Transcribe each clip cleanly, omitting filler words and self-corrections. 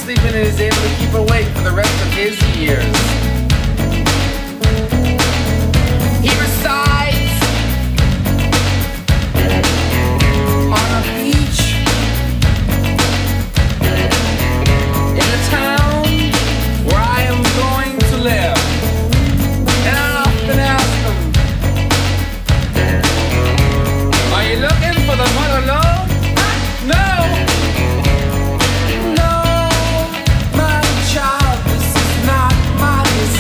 sleeping and is able to keep awake for the rest of his years. He resides on a beach in the town where I am going to live. And I often ask him, are you looking for the mother lode? No! No, my child, this is not my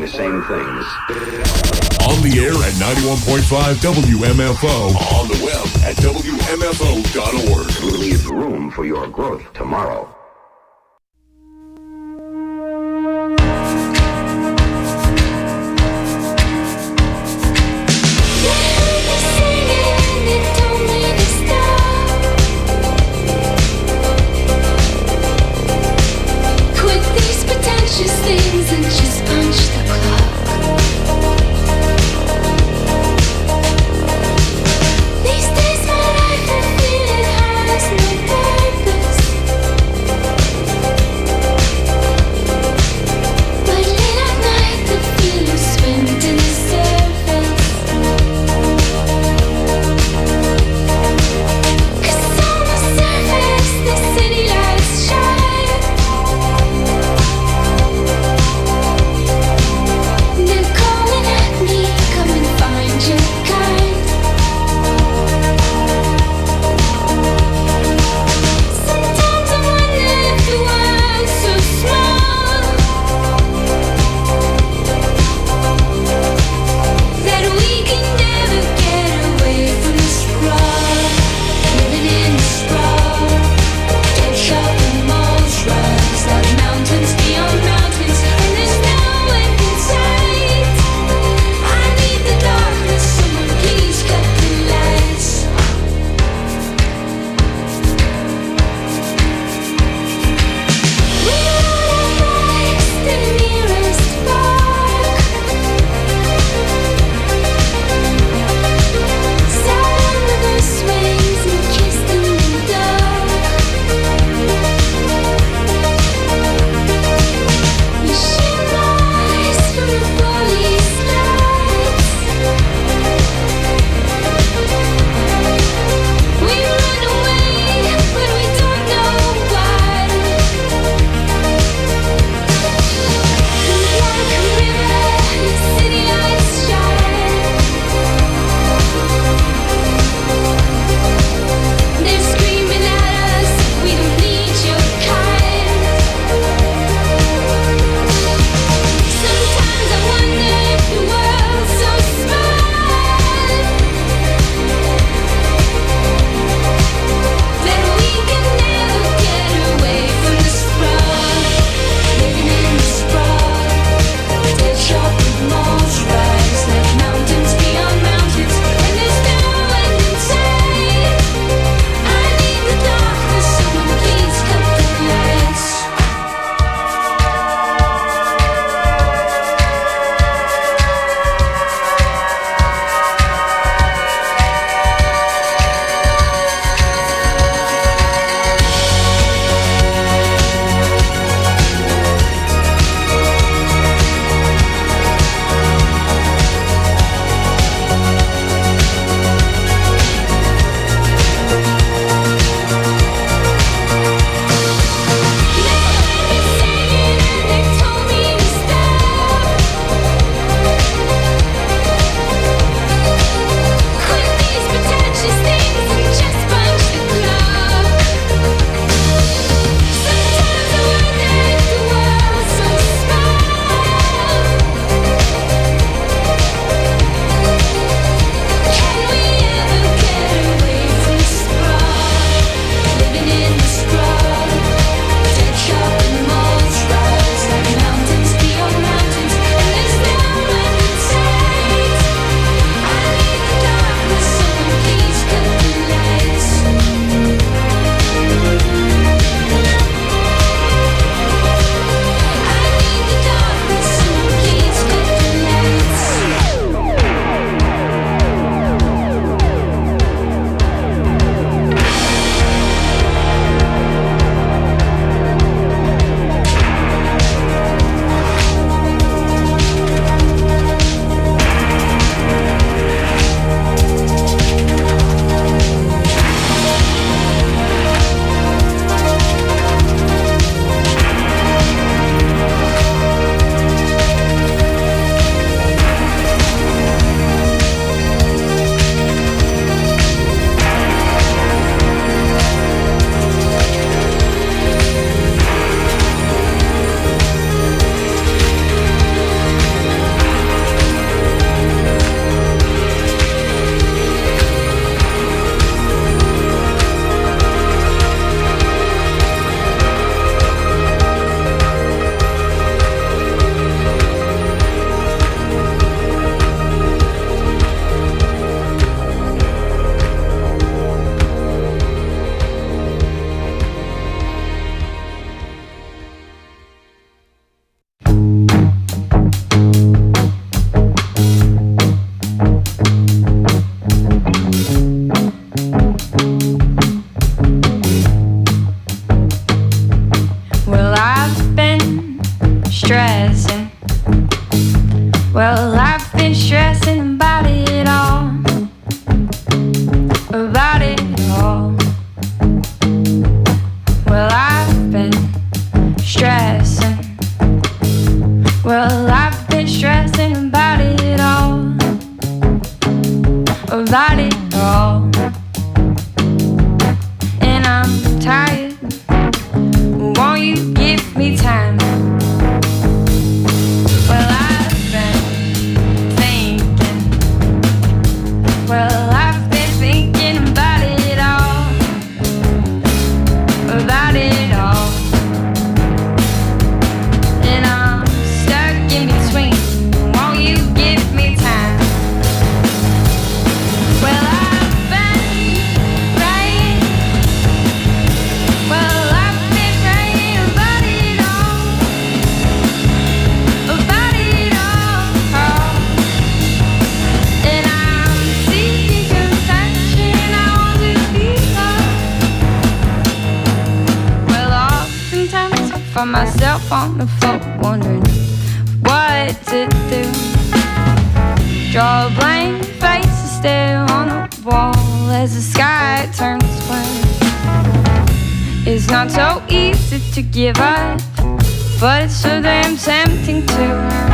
the same things. On the air at 91.5 WMFO. On the web at WMFO.org. Leave room for your growth tomorrow. Things and just punch the clock. These days my life I feel it has no purpose. Well, I've been stressing about it all. About it all. Well, I've been stressing. Well, I've been stressing about it all. About it all. And I'm tired. Won't you give me time? Well, I've been thinking. Well, I've been thinking about it all. About it all. And I'm stuck in between. Won't you give me time? Well, I've been praying. Well, I've been praying about it all. About it all. And I'm seeking compassion. I want to be loved. Well, oftentimes I find myself on the floor wondering what to do. Draw a blank face and stare on the wall as the sky turns black. It's not so easy to give up, but it's so damn tempting to.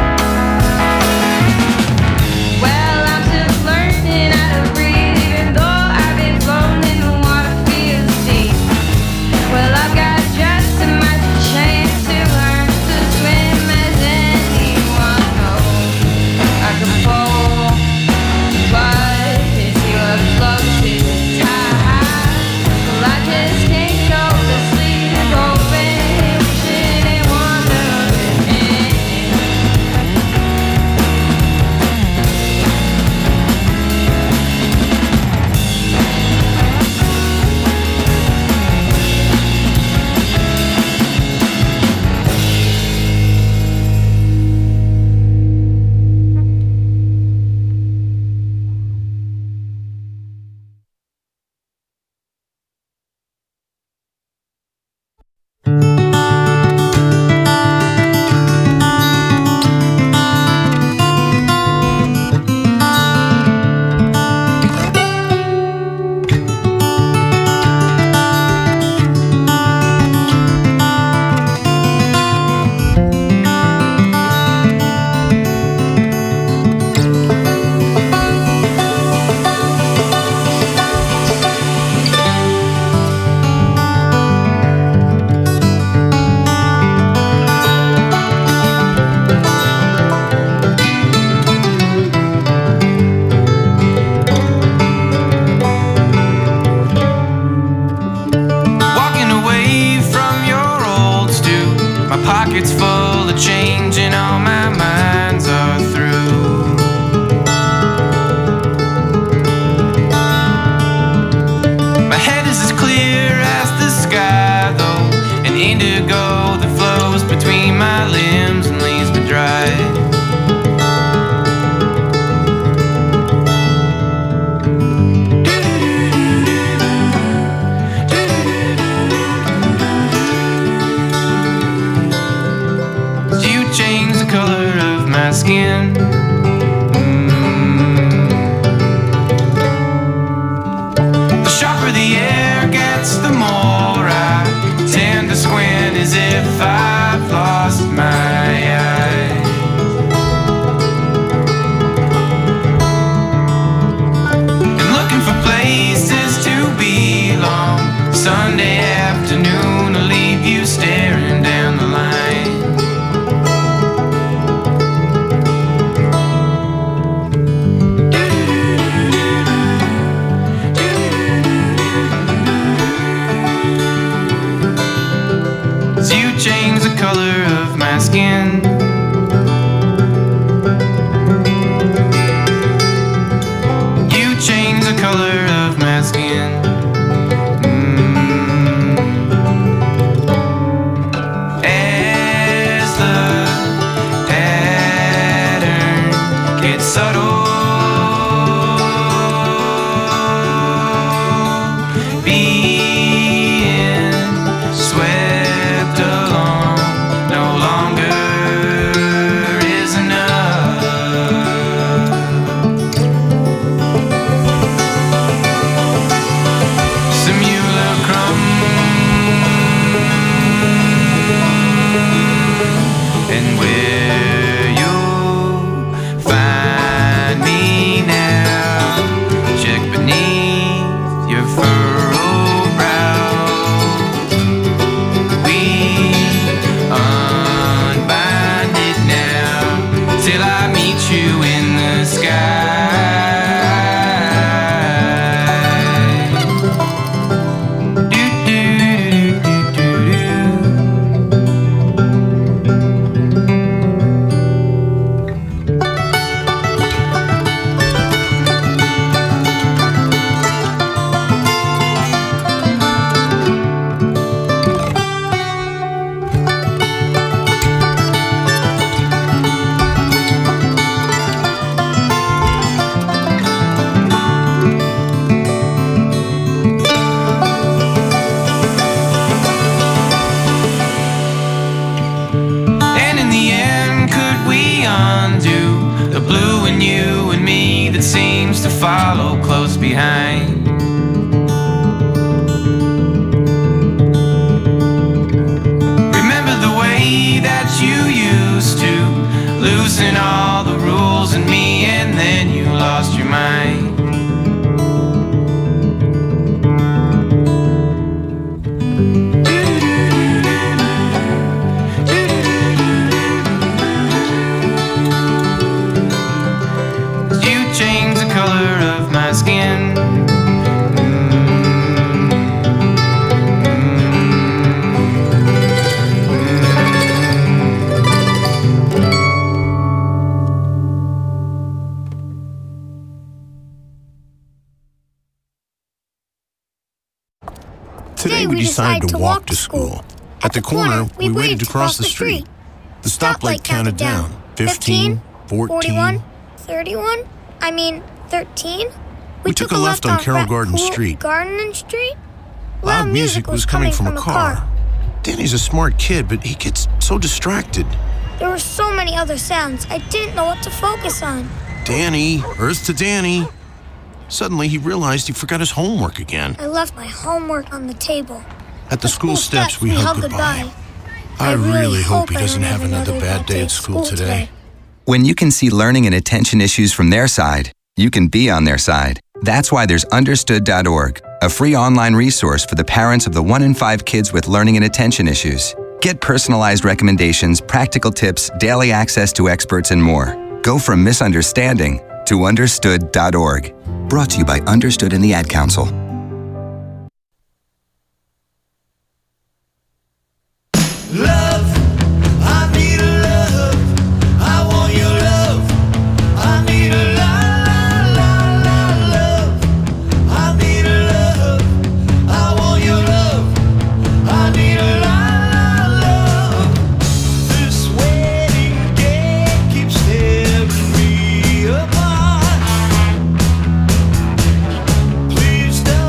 Well, I'm still learning how to breathe, even though I've been floating in the water feels deep. Well, I've got just as much chance to learn to swim as anyone knows. I can fall, but it's your floats is tight. Well, I just can't go to sleep, hoping, wishing and wondering. Walking away from your old stew. My pocket's full of change and all my minds are through. My head is as clear as the sky, though, an indigo that flows between my limbs and leaves me dry. You change the color of my skin. The sharper the air gets, the more I tend to squint as if I've lost my eyes. And looking for places to belong. Sunday afternoon, I'll leave you staring down the line. You change the color of my skin. You change the color of my skin. As the pattern gets subtle, being swept along no longer is enough. follow close behind. Remember the way that you used to loosen all the rules in me, and then you lost your mind. Skin. Today we decided to walk to school. At the corner, we waited to cross the street. The stoplight counted down. 15, 14, 31, 13. We took a left on Carroll Garden Street. Garden Street? Loud music was coming from a car. Danny's a smart kid, but he gets so distracted. There were so many other sounds, I didn't know what to focus on. Danny, Earth to Danny. Suddenly, he realized he forgot his homework again. I left my homework on the table. At the school steps, we hugged goodbye. I really hope he doesn't have another bad day at school today. When you can see learning and attention issues from their side, you can be on their side. That's why there's Understood.org, a free online resource for the parents of the 1 in 5 kids with learning and attention issues. Get personalized recommendations, practical tips, daily access to experts, and more. Go from misunderstanding to Understood.org. Brought to you by Understood and the Ad Council. Please stop.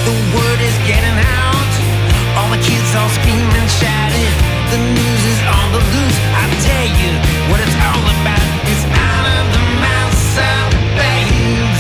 The word is getting out. All the kids all screaming, shouting. The news is on the loose. I tell you what it's all about. It's out of the mouths of babes.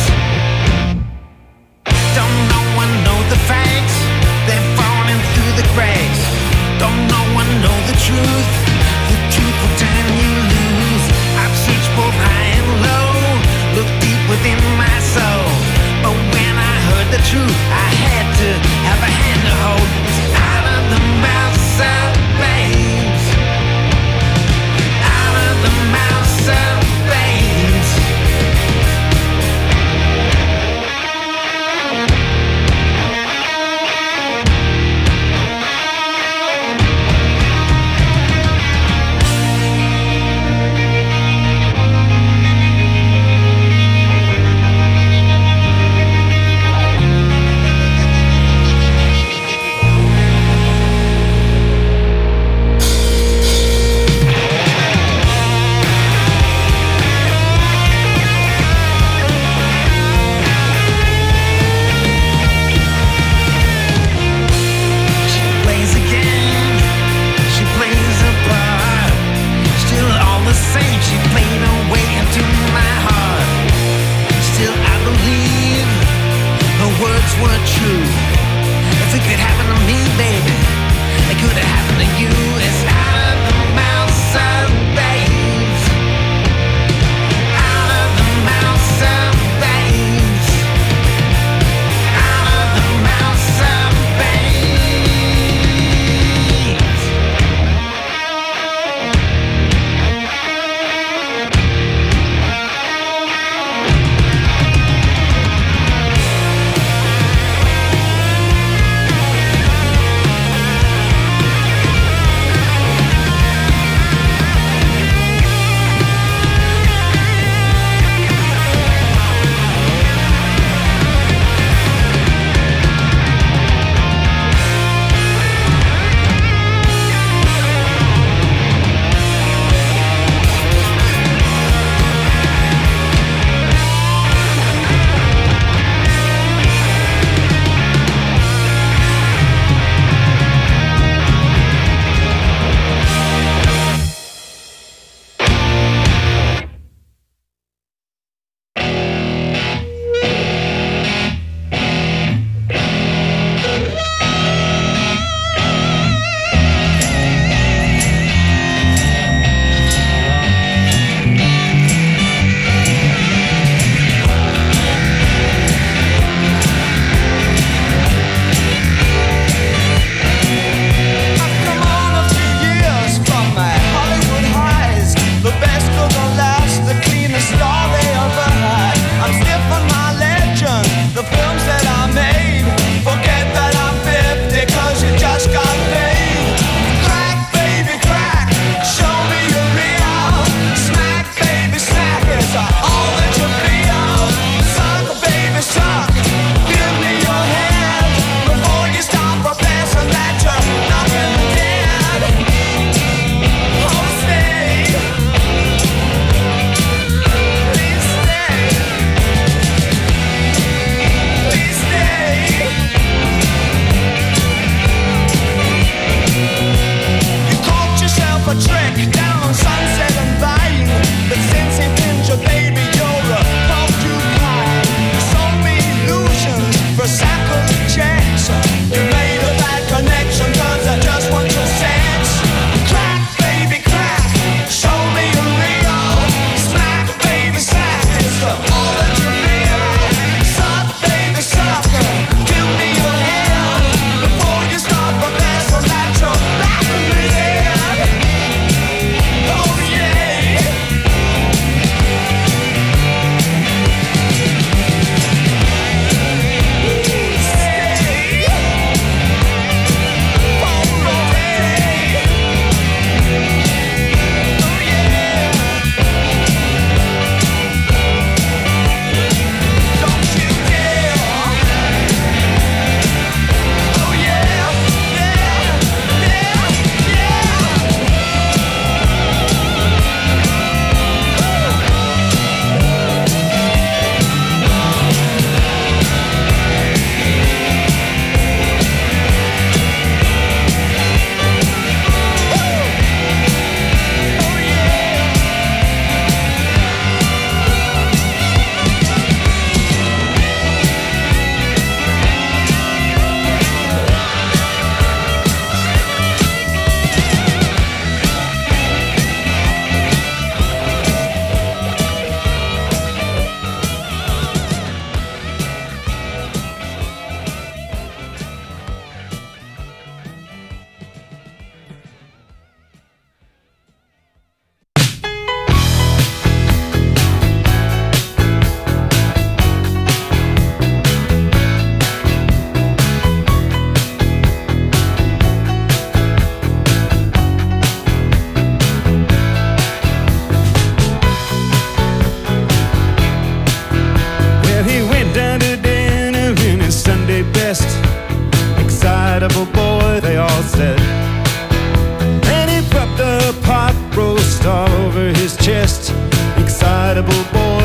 Don't no one know the facts. They're falling through the cracks. Don't no one know the truth. The truth will turn you loose. I've searched both high and low. Looked deep within my soul. But when I heard the truth, I had to have a hand to hold. It's out of the mouths of babes. Out of the mouths of babes.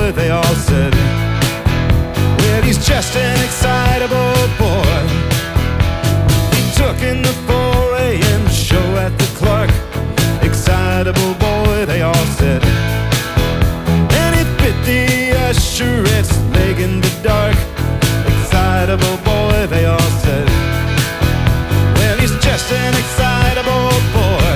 boy, they all said. Well, he's just an excitable boy. He took in the 4 a.m. show at the Clark. Excitable boy, they all said. And he bit the usherette's leg in the dark. Excitable boy, they all said. Well, he's just an excitable boy.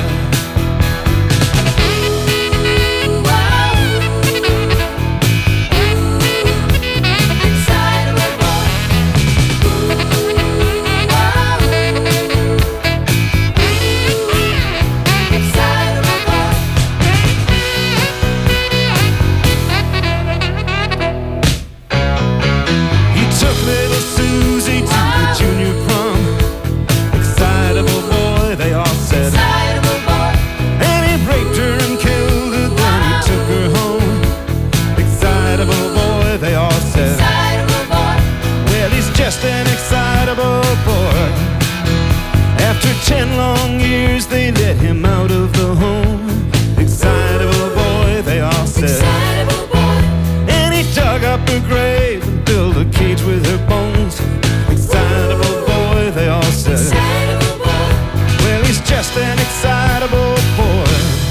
Just an excitable boy. After 10 long years, they let him out of the home. Excitable boy, they all said. Excitable boy. And he dug up her grave and built a cage with her bones. Excitable boy, they all said. Excitable boy. Well, he's just an excitable boy.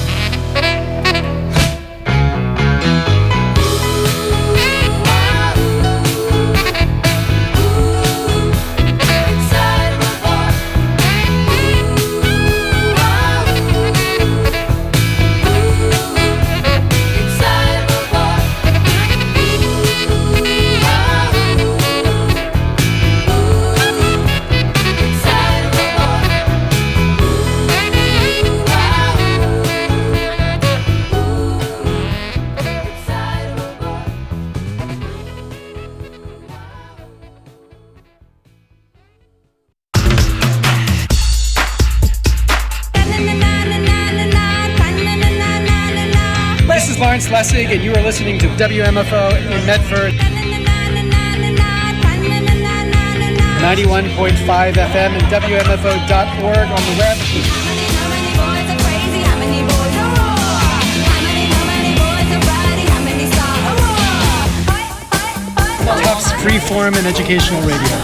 Lawrence Lessig, and you are listening to WMFO in Medford. 91.5 FM and WMFO.org on the web. Tufts Freeform and Educational Radio.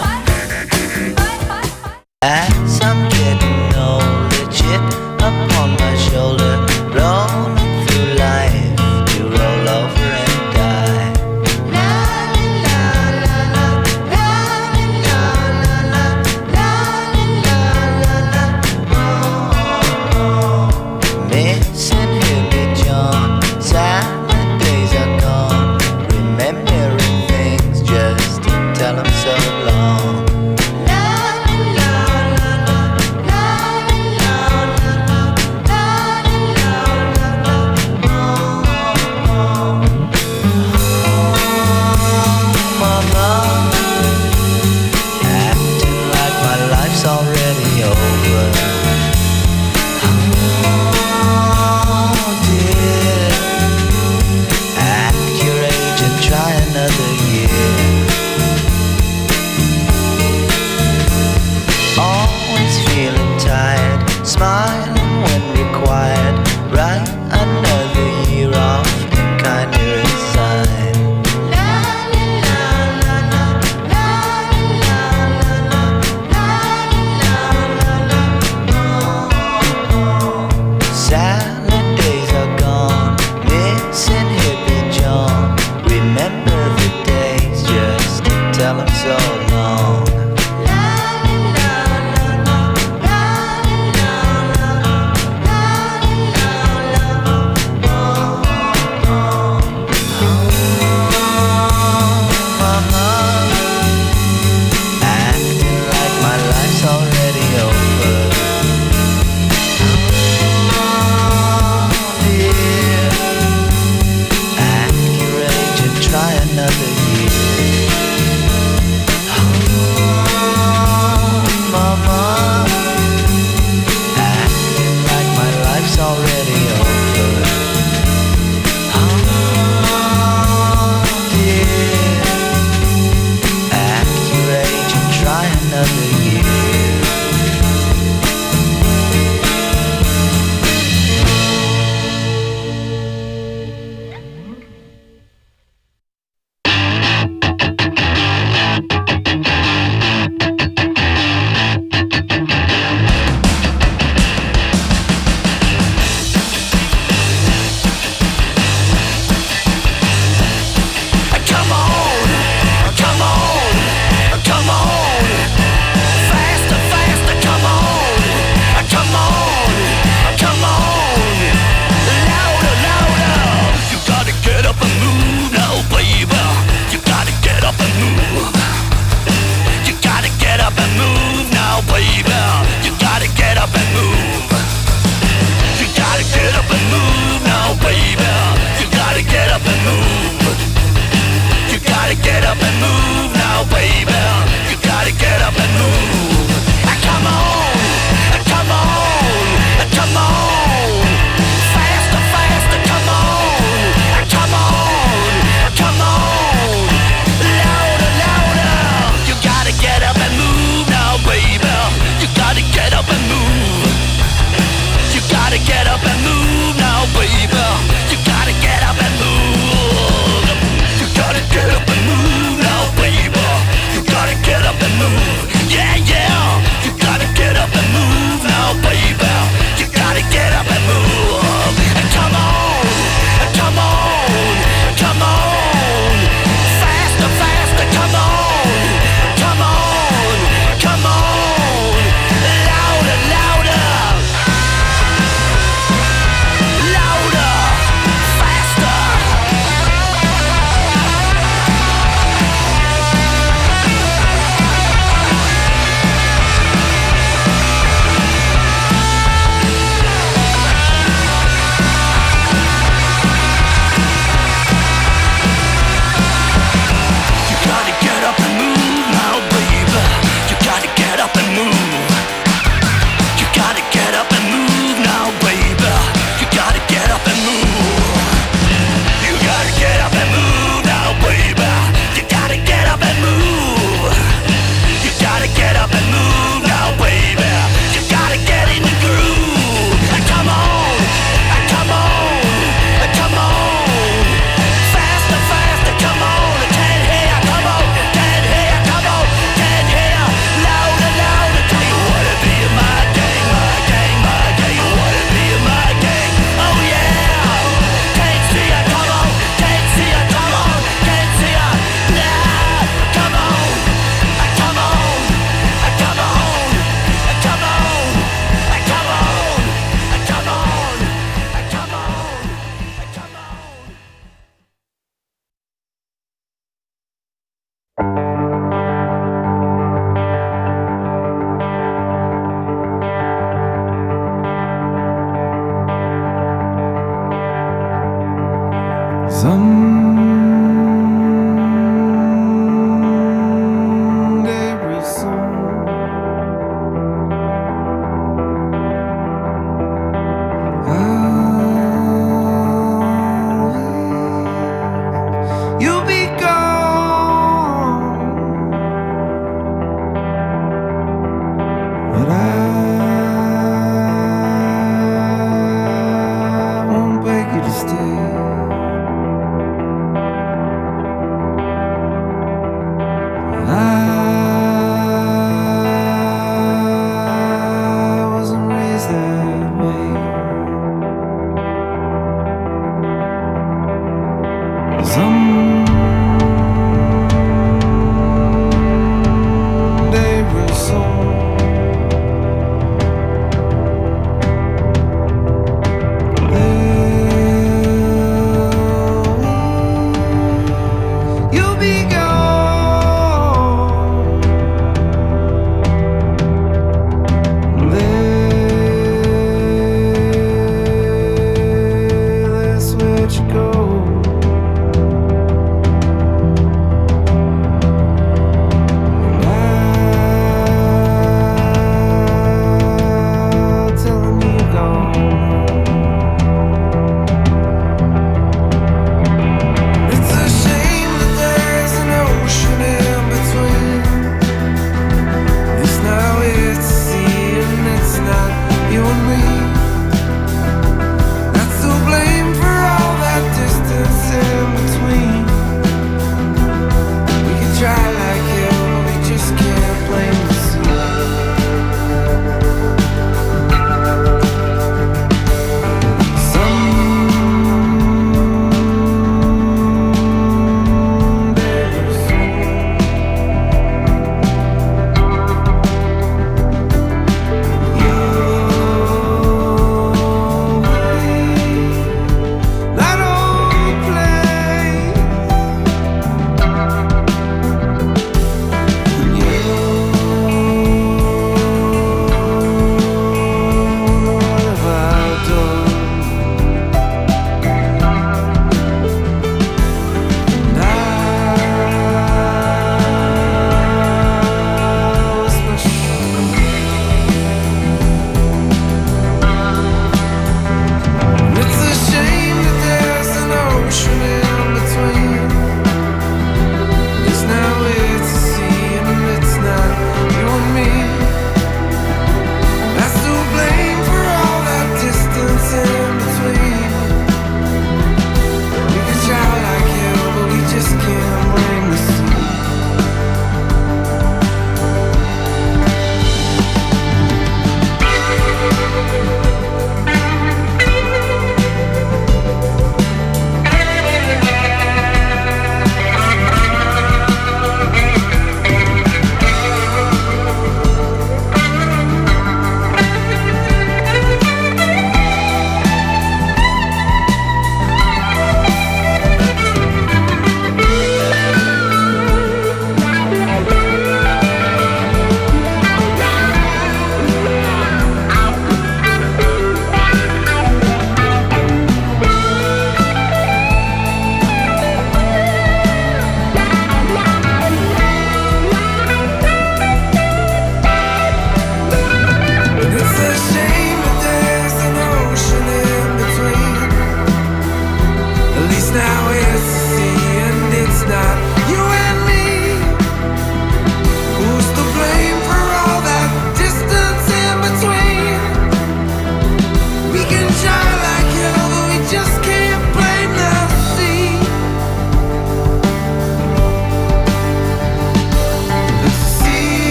As I'm getting older, chip upon my shoulder, rolling through life. Roll over and die. La la la la la la la la la la. Missing Hilly John, silent days are gone. Remembering things just to tell them so long. La la la la la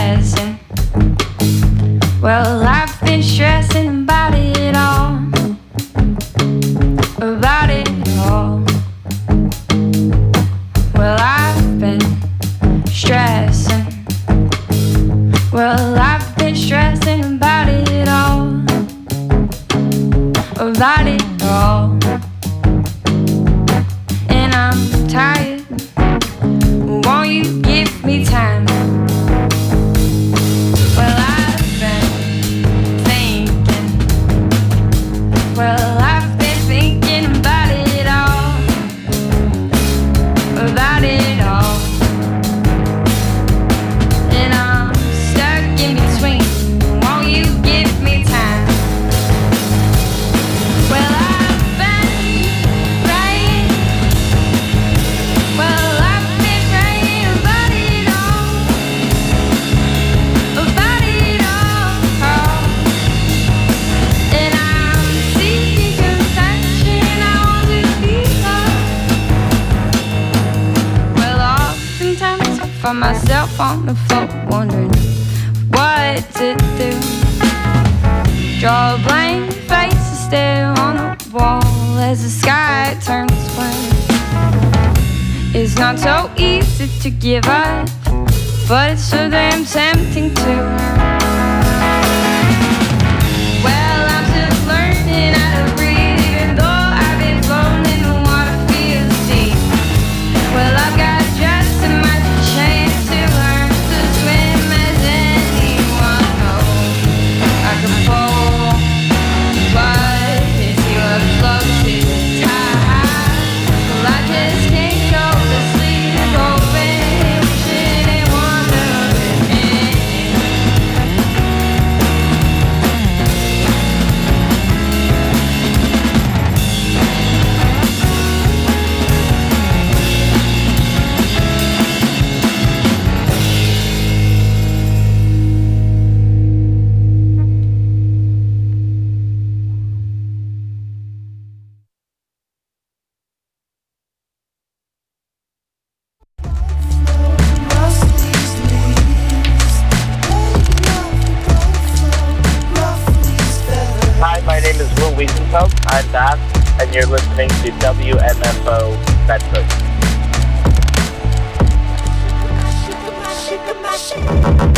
stressing. Well, I've been stressing about it all. About it all. Well, I've been stressing. Well, I've been stressing about it all. About it all. And I'm tired. Won't you give me time? Well, I've been thinking. Well, I've been thinking about it all. About it all. And I'm stuck in between. Won't you give me time? Well, I've been praying. Well, I've been praying about it all. About it all. And I'm seeking compassion. I want to be loved. Well, oftentimes I find myself on the phone wondering what to do. Draw a blank face and stare on the wall as the sky turns black. It's not so easy to give up, but it's so damn tempting to. Well, I'm still learning how to breathe, even though I've been floating in the water feels deep. Well, I've got just as much chance to learn to swim as anyone knows. I can fall, but it's your floats is tired. Well, I just can't go to sleep, hoping, wishing and wondering. Hi, my name is Will Wiesenfeld. I'm Bass, and you're listening to WMFO Bedford.